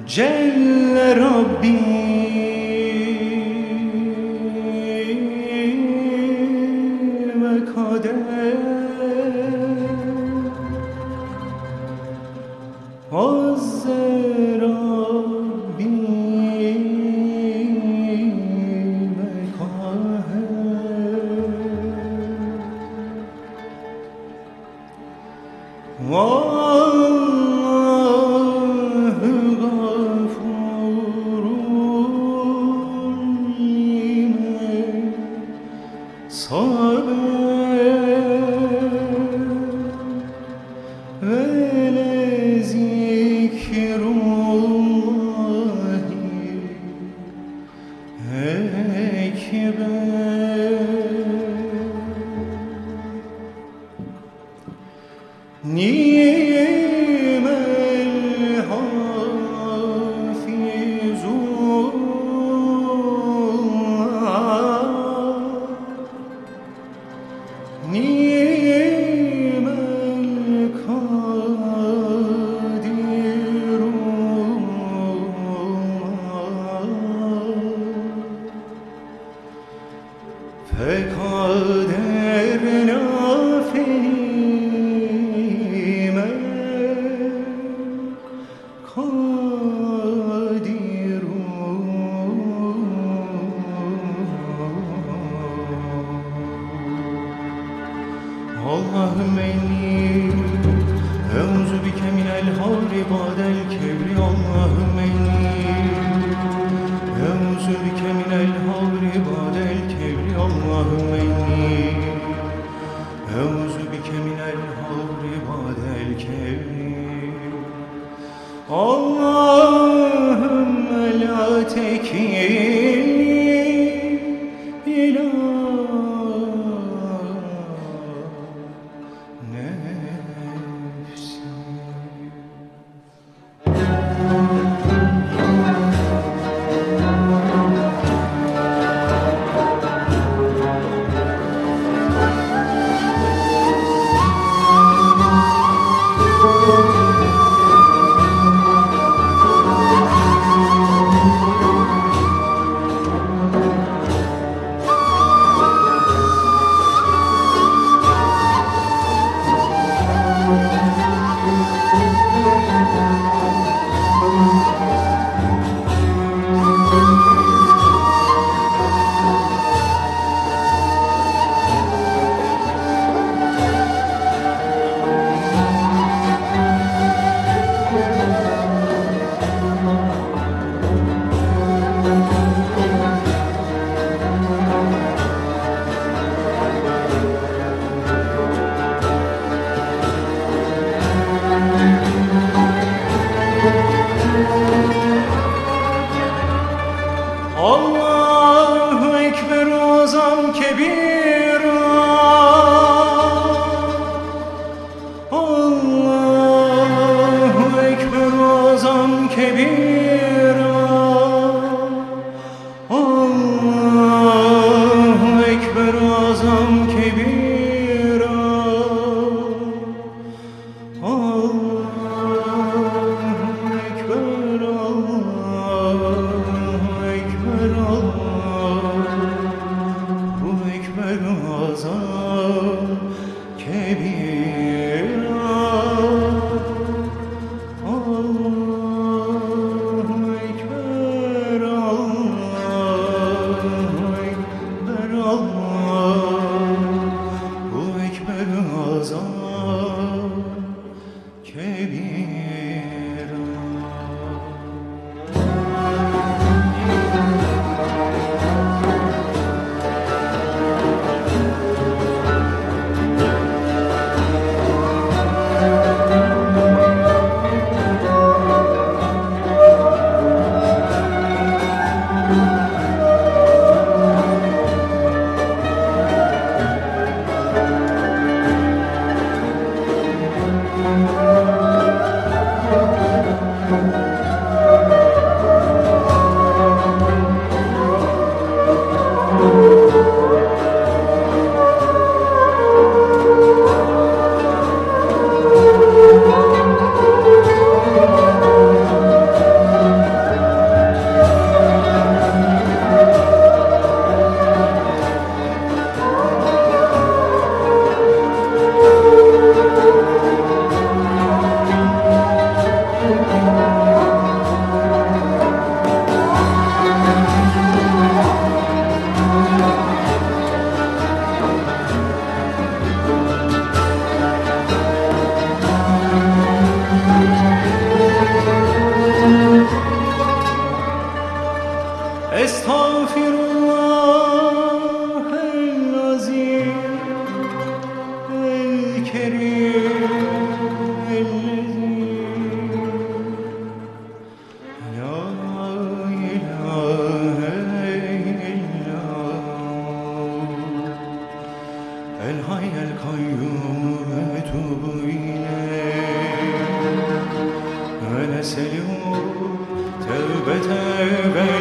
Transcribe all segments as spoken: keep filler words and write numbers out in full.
جل ربي وقدر عز ربي اللهم إني أعوذ بك من الهول بعد الكبر اللهم إني أعوذ بك من الهول بعد الكبر اللهم إني أعوذ بك من الهول بعد الكبر اللهم لا تكلني إلى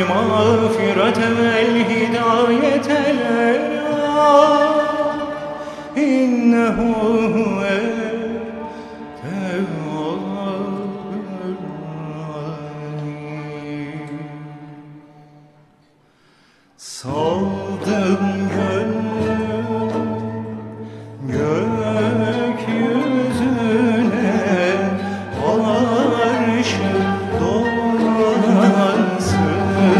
المغفرة والهداية لنا إنه هو التواب الرحيم. Saldım gönlüm gökyüzüne, arşı dolansın.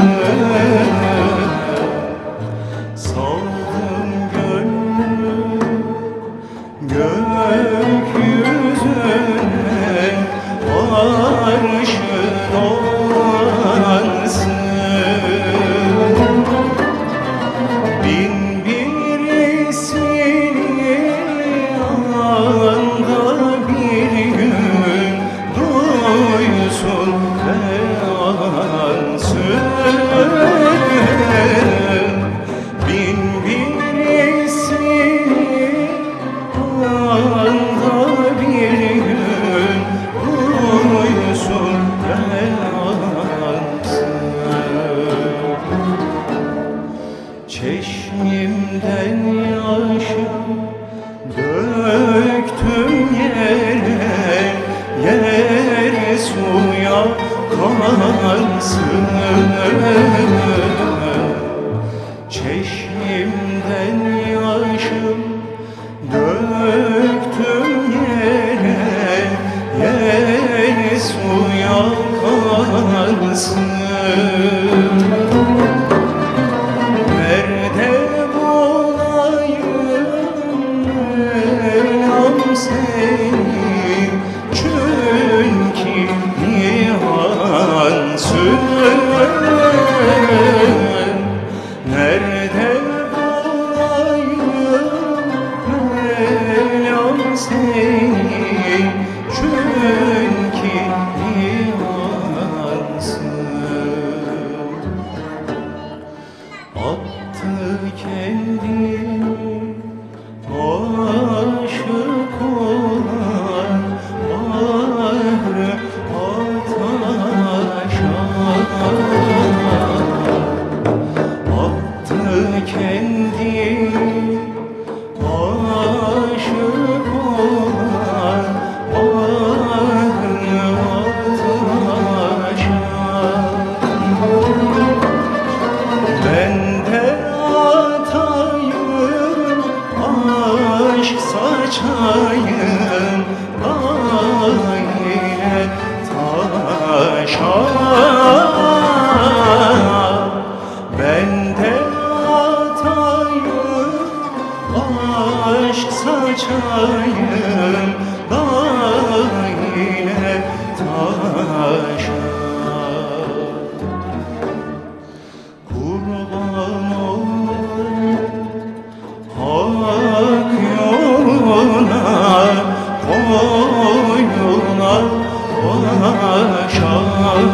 Saldım gönlüm gökyüzüne, arşı dolansın. Bin bir ismini anda bir gün duysun ve ansın. Bin bir ismini anda bir gün duysun ve ansın. Çeşmimden yaşım döktüm yere, yer suya kansın. Çeşmimden yaşım döktüm yere, yer suya kansın. Nerede bulayım Mevlam seni, çünkü nihansın. Nerede bulayım Mevlam seni, çünkü nihansın. Attı kendini aşık olan bahrı ataşa. Attı kendini aşık olan bahrı ataşa. Ben de atayım, aşk saçayım aile taşa. Ben de atayım, aşk saçayım aile taşa. Kurban olayım hak yoluna, koyuna başa.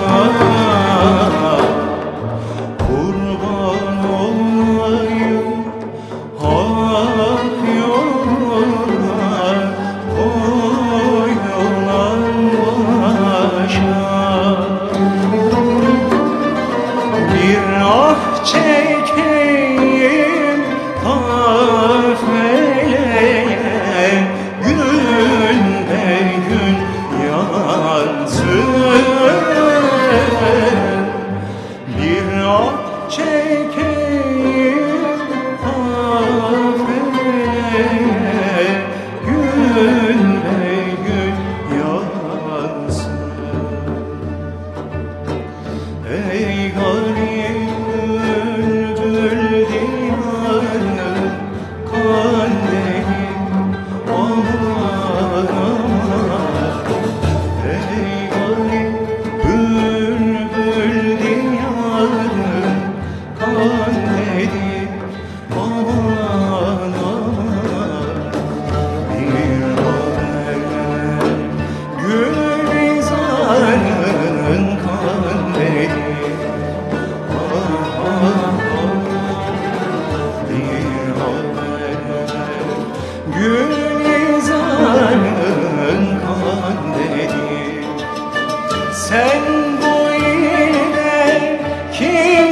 Kurban olayım hak yoluna, koyuna başa. Bir ah çekeyim kafeleye, gün be gün yansın. Bir ah çekeyim kafeleye, gün be gün yansın. Ey garip bülbül diyarım, kandemim aman aman. Ey garip bülbül diyarım, kandemim aman aman. Bir haber Gülizar'ın kandemim. Gülizar'ın kandili. Sen bu ile kim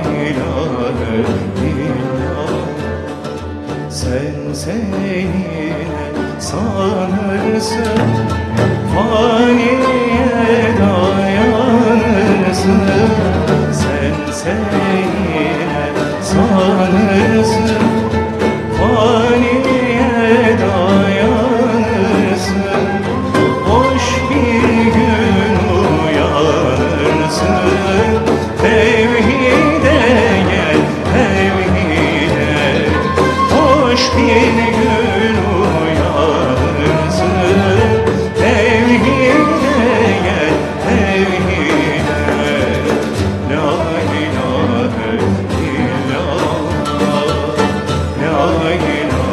ilahe illallah. Sen seninle sanırsın, faniye dayanırsın. Sen seninle sanırsın, faniye dayanırsın. Hoş bir gün uyanırsın, tevhide gel, tevhide. Hoş bir gün uyanırsın, tevhide gel, tevhide. La ilahe illallah, la ilahe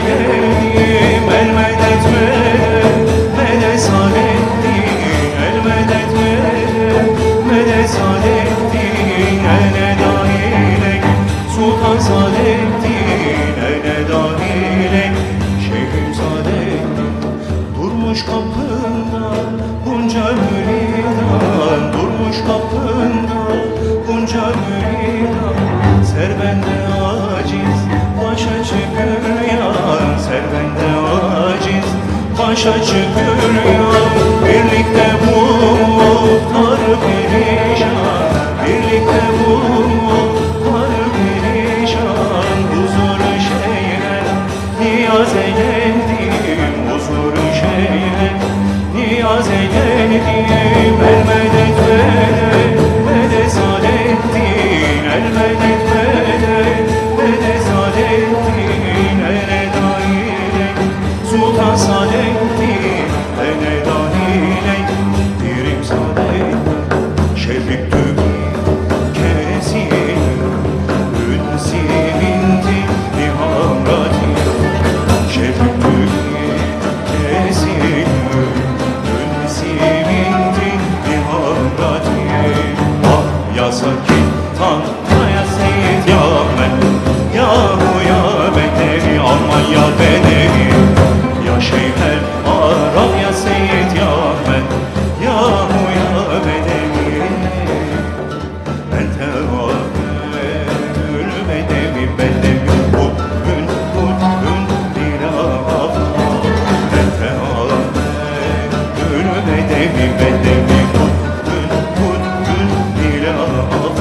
Saadettin elmedet medet Saadettin elmedet medet Saadettin ele dahilek Sultan Saadettin ele dahilek Şeyhim Saadettin durmuş kapında bunca müridan durmuş kapında bunca müridan Servende aciz başa çıkıyor Servende aciz başa çıkıyor Birlikte bu muhtar perişan Birlikte bu muhtar perişan Huzur-u şeyhe niyaz eyledim Huzur-u şeyhe niyaz eyledim Elmedet medet medet Saadettin Elmedet medet medet Saadettin ele dahilek Sultan Saadettin ele dahilek Pirim Saadettin şefik tübi kesin Ünsi binti nihamrati şefik tübi kesin Ünsi binti nihamrati Ah ya sakin tan ya seyit ya ben Yahu ya bedevi aman ya bedevi Ya şeyher Arap ya seyit ya ben Yahu ya bedevi Ben tevakkül bedevi bedevi Hudbün hudbün diraf Ben tevakkül bedevi bedevi Hudbün hudbün diraf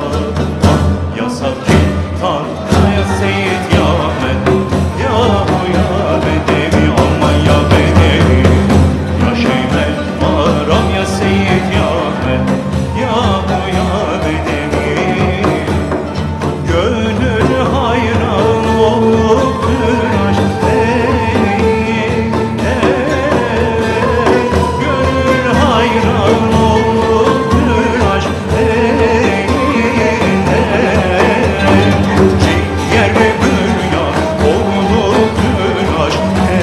Ya sakin tan ya seyit ya ben Yahu ya bedevi aman ya bedevi Ya şeyher Arap ya seyit ya ben Yahu ya bedevi Gönül hayran oluptur aşk değil Gönül hayran oluptur aşk değil Ciğer ve büryan oluptur aşk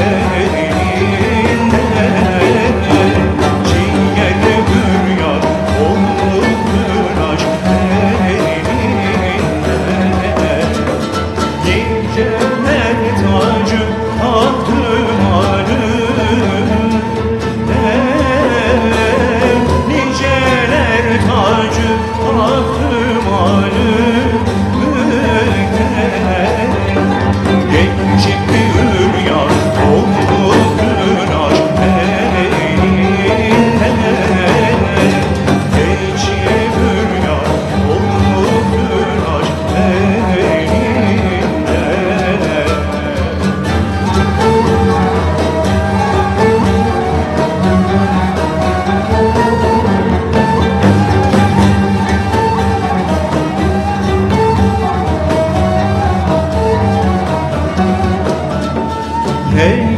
elinde Ciğer ve büryan oluptur aşk elinde Niceler tacı tahtı malum Niceler tacı tahtı malum Gençlik bir rüyan oluptur aşk elinde Gençlik bir rüyan oluptur aşk elinde Hey